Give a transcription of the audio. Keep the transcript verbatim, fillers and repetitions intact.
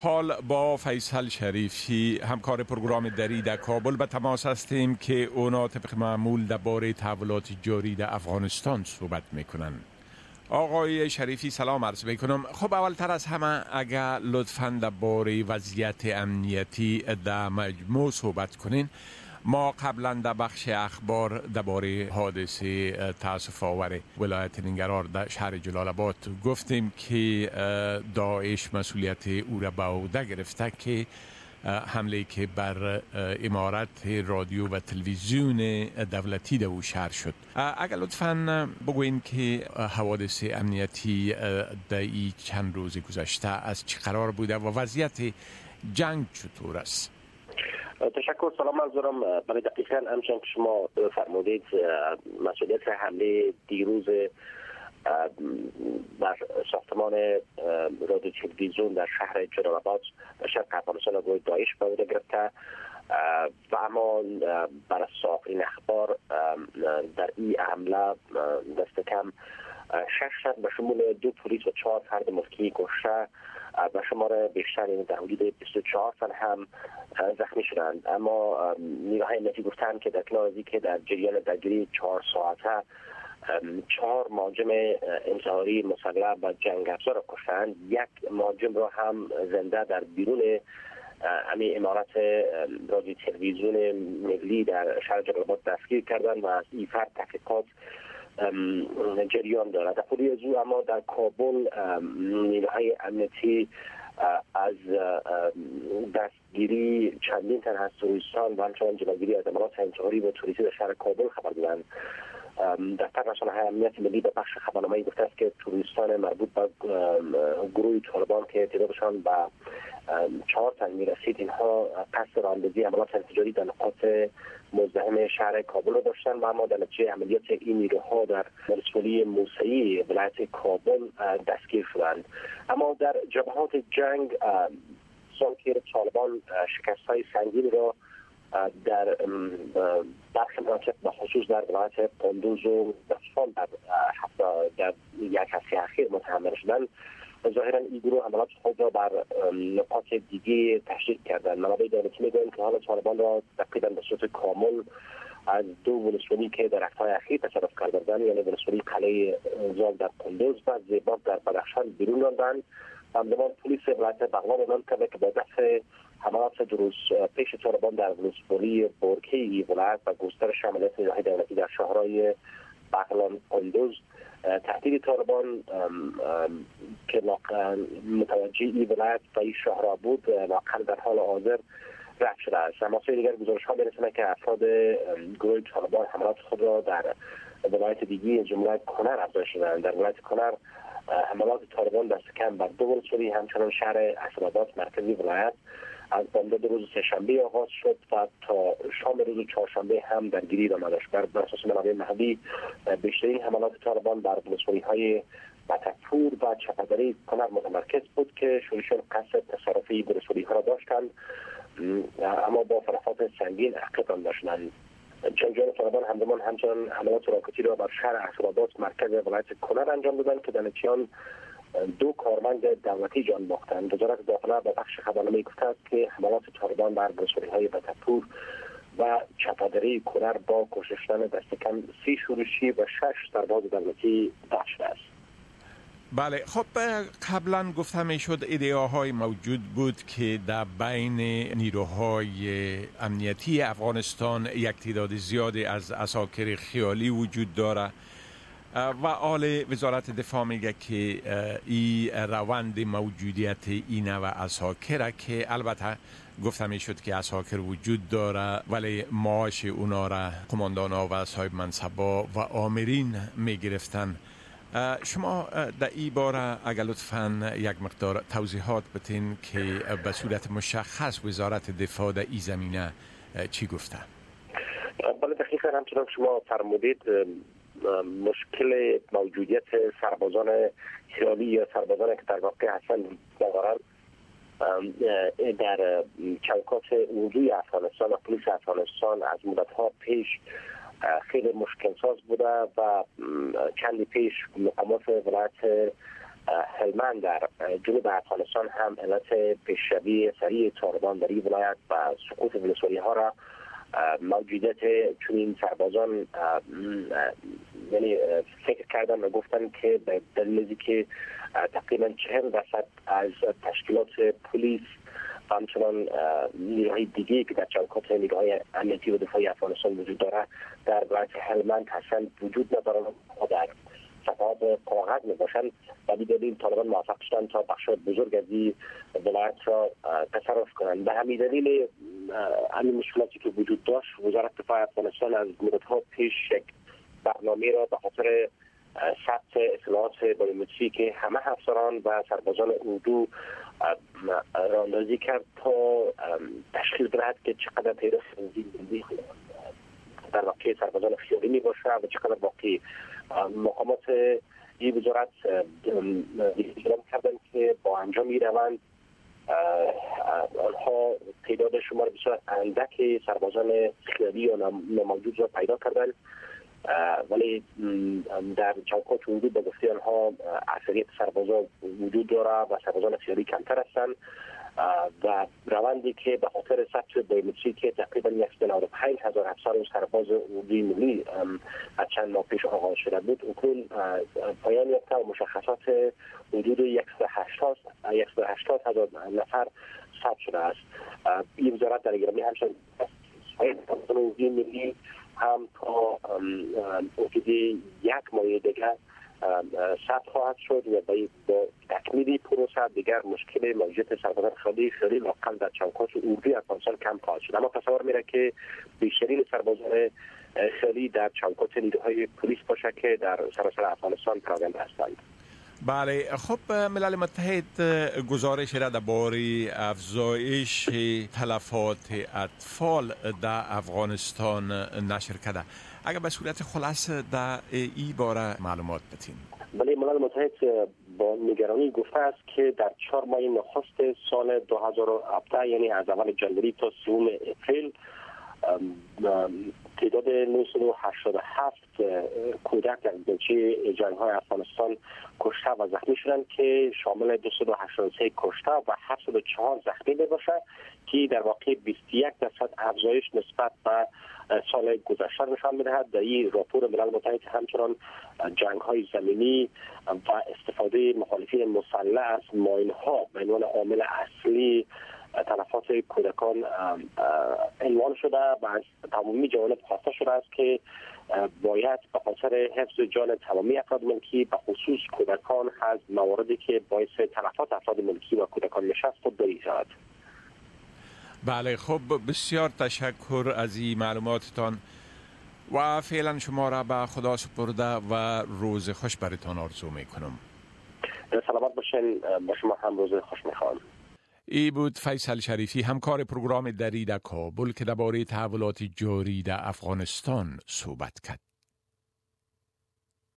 حال با فیصل شریفی همکار پروگرام دری در کابل به تماس هستیم که اونا طبق معمول درباره تحولات جاری در افغانستان صحبت میکنن. آقای شریفی سلام عرض میکنم. خب اولتر از همه اگر لطفاً درباره وضعیت امنیتی در مجموع صحبت کنین. ما قبلا در بخش اخبار درباره حادثه تأسف آور ولایت ننگرهار در شهر جلال آباد گفتیم که داعش مسئولیت او را به عهده گرفته که حمله که بر امارت رادیو و تلویزیون دولتی در او شهر شد. اگر لطفاً بگوین که حوادث امنیتی در این چند روز گذشته از چه قرار بوده و وضعیت جنگ چطور است؟ تشکر. سلام عرض دارم. برای دقیقاً همچنان که شما فرمودید مسئولیت حمله دیروز بر ساختمان رادیو تلویزیون در شهر جلال آباد در شرق افغانستان گروه داعش به عهده گرفته و اما بر اساس آخرین اخبار در این حمله دست کم شش تن به شمول دو پلیس و چهار فرد مسکی کشته و شمار بیشتر یعنی در حدود بیست و چهار تن هم زخمی شدند. اما نیروهای امنیتی گفتند که در کنار از اینکه در جریان درگیری چهار ساعته چهار مهاجم انتحاری مسلح و جنگ افزار را کشتند، یک مهاجم را هم زنده در بیرون همین امارت رادیو تلویزیون ملی در شهر جلال آباد دستگیر کردند و از این فرد تحقیقات جریان دارد. در پولی از او اما در کابل نیروهای امنیتی از دستگیری چندین تن از توریستان و همچنان جلوگیری از حملات انتحاری و توریستی در شهر کابل خبر دادند. دفتر رسانه‌های امنیت ملی به بخش خبرنامه‌ای گفته است که توریستان مربوط به گروه طالبان که تعدادشان به چهار تن میرسید اینها قصد راه‌اندازی حملات انفجاری در نقاط مزدحم شهر کابل را داشتن و اما در نتیجه عملیات این نیروها در ولسوالی موسعی ولایت کابل دستگیر شدند. اما در جبهات جنگ سالگیر طالبان شکست‌های سنگین را در برخی مناطق به خصوص در ولایت قندوز و دفان در در یک هفته اخیر متحمل شدند. ظاهرا این گروه حملات خود را بر نقاط دیگه تشدید کردند. منابع دولتی میگویند که حال طالبان را تقریبا به صورت کامل از دو ولسوالی که در هفته‌های اخیر تصرف کرده بودند، یعنی ولسوالی قلعه زال در قندوز و زیباک در بدخشان بیرون راندند. همزمان پلیس ولایت بغلان اعلام کرده که با دفع حملات دو روز پیش طالبان در ولسوالی بورکی ولایت و گسترش عملیات نیروهای دولتی در شهرهای بغلان قندوز تهدید طالبان ام ام که متوجه این ولایت و این شهرها بود واقعا در حال حاضر رفع شده است. اما سوی دیگر گزارش ها میرسونه که افراد گروه طالبان حملات خود را در ولایت دیگی جمله کنر افزایش دادند. در ولایت کنر حملات طالبان دست کم بر دو ولسوالی همچنان شهر اسدآباد مرکزی ولایت از بامداد روز سه‌شنبه آغاز شد و تا شام روز چهارشنبه هم درگیری ادامه داشت. بر اساس منابع محلی بیشترین حملات طالبان بر ولسوالی‌های بتکپور و چپدری کنر متمرکز بود که شورشیان قصد تصرف این ولسوالی‌ها را داشتند اما با فلفات سنگین عقب داشتند. جنگجویان طالبان همزمان همچنان حملات راکتی را بر شهر اسدآباد مرکز ولایت کنر انجام دادند که در نتیجه دو کارمند دولتی جان باختند. وزارت داخله به بخش خبرنامه‌ای گفته است که حملات طالبان بر ولسوالی‌های بتکپور و چپدری کنر با کشتن دست کم سی شورشی و شش سرباز دولتی داشته است. بله، خب قبلا گفته میشد ایده‌های موجود بود که در بین نیروهای امنیتی افغانستان یک تعداد زیادی از عساکر خیالی وجود داره و آل وزارت دفاع میگه که این روند موجودیت این و عساکر که البته گفته میشد که عساکر وجود داره ولی معاش اونا را قماندانا و صاحب منصبا و آمرین میگرفتن. شما در این باره اگر لطفاً یک مقدار توضیحات بتین که به صورت مشخص وزارت دفاع در این زمینه چی گفته؟ بله دقیقاً همچنان شما فرمودید مشکل موجودیت سربازان خیالی یا سربازان که در واقع هستند در چوکات اردوی افغانستان و پلیس افغانستان از مدت‌ها پیش خیلی مشکل ساز بوده و چندی پیش مقامات ولایت هلمند در جنوب افغانستان هم علت پیشروی سریع طالبان در این ولایت و سقوط ولسوالی ها را موجودیت چنین سربازان یعنی فکر کردن و گفتن که به دلیل که تقریبا چهل درصد از تشکیلات پلیس و همچنان نیروهای دیگه که در چوکات نیروهای امنیتی و دفاعی افغانستان وجود داره در ولایت هلمند هستند وجود ندارند و در صفحات کاغذ می باشند و به دلیل طالبان موفق شدند تا بخش بزرگ از این ولایت را تصرف کنند. به همین دلیل همین مشکلاتی که وجود داشت وزارت دفاع افغانستان از مدت‌ها پیش یک برنامه را به خاطر ثبت اطلاعات بایومتری که همه افسران و سربازان اردو راهاندازی کرد تا تشخیص دهد که چقدر تعداد زندگی در واقع سربازان خیالی می باشه و چقدر واقعی. مقامات این وزارت اعلام کردند که با انجام این روند آنها تعداد شمار بسیار اندک سربازان خیالی یا ناموجود را پیدا کردند، ولی در چوکات حدود به گفته آنها اکثریت سربازان وجود داره و سربازان خیالی کمتر هستند و روندی که به خاطر ثبت بایومتری که تقریبا صد و نود و پنج هزار افسر و سرباز اردوی ملی از چند ماه پیش آغاز شده بود اکنون پایان یافته و مشخصات حدود صد و هشتاد هزار نفر ثبت شده است. این وزارت در اگرامی همچنین اردوی ملی هم تا حدود یک ماه دیگر ثبت خواهد شد و با تکمیل پروسه دیگر مشکل موجودیت سربازان خیالی خیلی لاقل در چوکات اردوی افغانستان کم خواهد شد. اما تصور میره که بیشترین سربازان خیالی در چوکات نیروهای پلیس باشه که در سراسر افغانستان پراگنده هستند. بله، خب ملل متحد گزارش را درباره افزایش تلفات اطفال در افغانستان نشر کرده. اگر به صورت خلاصه در این باره معلومات بدین. بله، ملل متحد با نگرانی گفته است که در چهار ماه نخست سال دو هزار و هفده یعنی از اول جنوری تا سوم اپریل تعداد نهصد و هشتاد و هفت کودک در بلچه جنگ‌های افغانستان کشته و زخمی شدند که شامل دویست و هشتاد و سه کشته و هفتصد و چهار زخمی می‌باشد که در واقع بیست و یک درصد افزایش نسبت به سال گذشته نشان می‌دهد. در این راپور ملل متحد همچنان جنگ‌های زمینی و استفاده مخالفین مسلح از ماین‌ها به عنوان عامل اصلی تلفات کودکان عنوان شده و از تمامی جوانب خواسته شده است که باید به خاطر حفظ جان تمامی افراد ملکی به خصوص کودکان از مواردی که باعث تلفات افراد ملکی و کودکان میشه خودداری شود. بله، خب بسیار تشکر از این معلوماتتان و فعلا شما را به خدا سپرده و روز خوش براتان آرزو میکنم. سلامت باشین. با شما هم روز خوش میخوام. ای بود فیصل شریفی، همکار پروگرام دری در کابل که درباره تحولات جاری در افغانستان صحبت کرد.